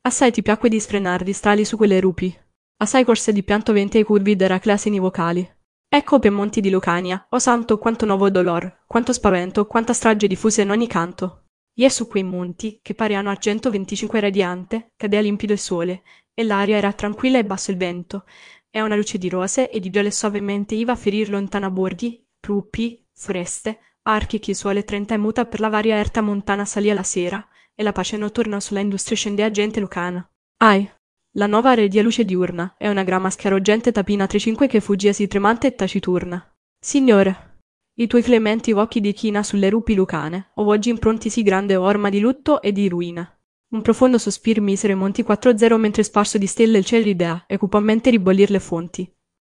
Assai ti piacque di sfrenar di strali su quelle rupi. Assai corse di pianto venti ai curvi d'Eraclea nei vocali. Ecco pe monti di Lucania, o santo quanto nuovo dolor, quanto spavento, quanta strage diffusa in ogni canto. E su quei monti, che pareano argento 25 radiante, cadea limpido il sole, e l'aria era tranquilla e basso il vento, e una luce di rose e di viole suavemente iva a ferir lontana borghi, rupi, foreste, archi che il sole trenta e muta per la varia erta montana salì la sera, e la pace notturna sulla industria scendea gente lucana. Ai! La nuova redia luce diurna, è una gran maschera ruggente tapina tra i cinque che fuggiasi tremante e taciturna. Signore, i tuoi clementi occhi di china sulle rupi lucane, o oggi impronti sì grande orma di lutto e di ruina. Un profondo sospir misero i monti 4-0 mentre sparso di stelle il cielo ridea, e cupamente ribollir le fonti.